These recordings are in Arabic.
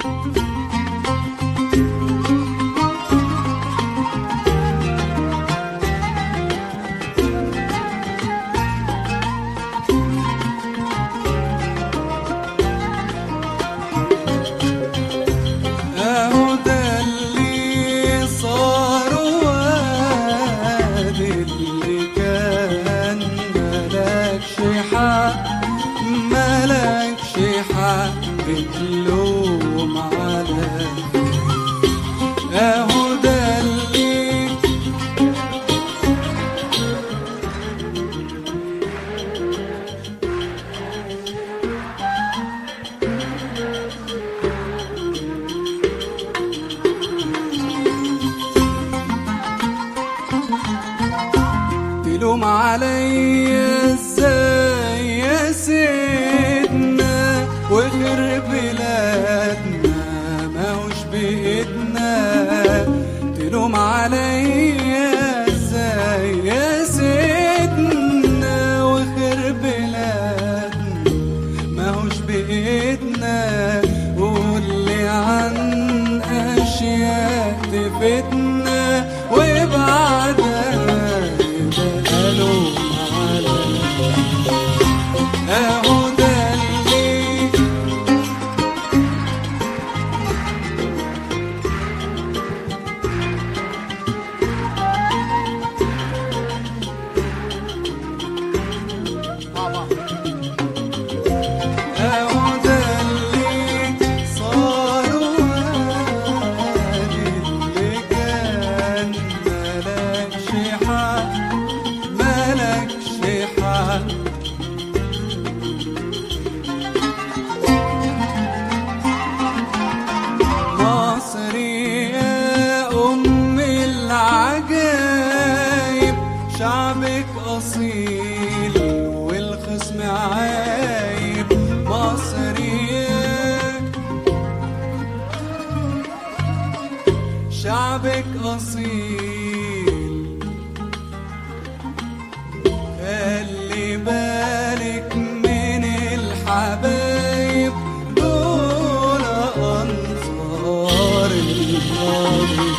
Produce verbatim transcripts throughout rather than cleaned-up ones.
بتلوم على اهو ده اللي تلوم عليا ازاي يا سيدنا وغير بلادنا ماهوش بإيدنا. تلوم عليا ازاي يا سيدنا وغير بلادنا ماهوش بإيدنا. قولي عن أشياء تفيدنا وابعدها قالوا اهو ده اللي اهو ده اللي صار وادي اللي كان ملكش حق ملكش حق. شعبك أصيل والخصم عايب مصري. شعبك أصيل خلي بالك من الحبايب دول أنصار الماضي.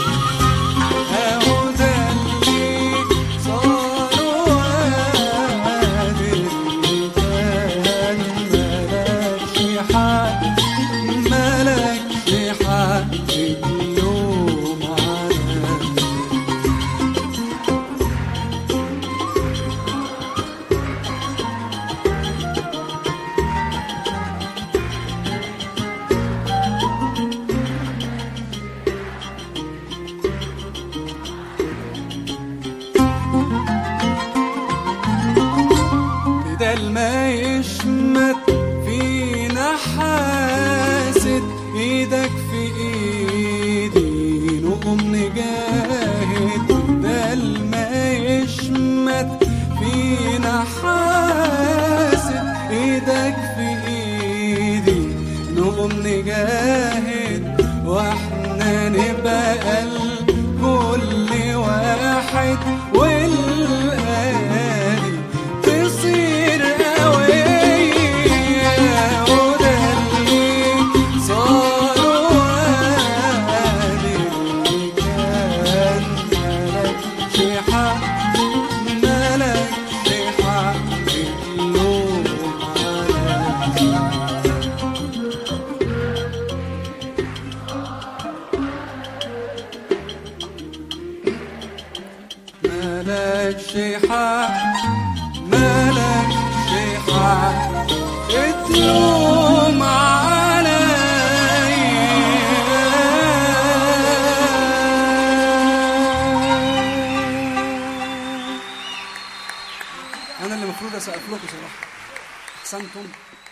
بدل ما يشمت فينا حاسد ايدك في ايدي نقوم نجاهد. بدل ما يشمت فينا حاسد ايدك في ايدي نقوم نجاهد. واحنا نبقى كل واحد والآلي تصير قوية. وده اللي صار وادي اللي كان ملكش حق ملكش حق تلوم عليا. ملكش حق ملكش حق تلوم عليا. انا اللي المفروض اسقف لكم صراحه. احسنتم.